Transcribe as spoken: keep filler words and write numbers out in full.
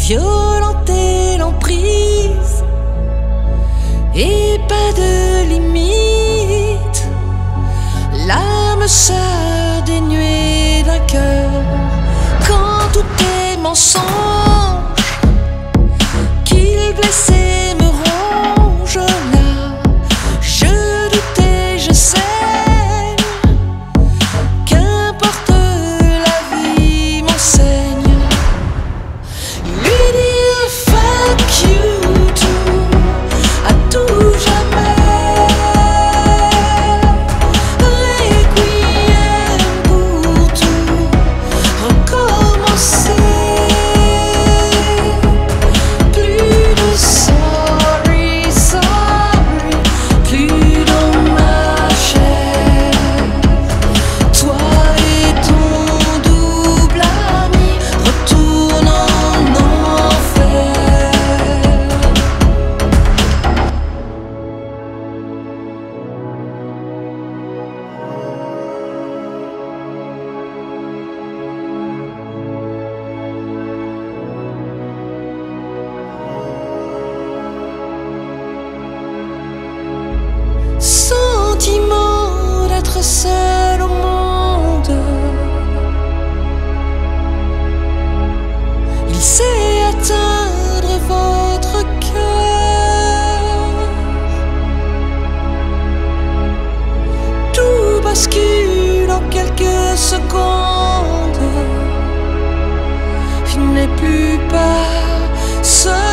violenter l'emprise et pas de limite. L'âme sœur dénuée d'un cœur, quand tout est mensonge, qu'il blesse et me ronge là. Je doute et je sais, qu'importe la vie m'enseigne. Lui dire fuck you tout, à tout jamais. Requiem pour tout recommencer. Plus de sorry, sorry, plus dans ma chair. Toi et ton double ami retournent en enfer. Sentiment d'être seul au monde, il sait atteindre votre cœur. Tout bascule en quelques secondes. Il n'est plus pas seul.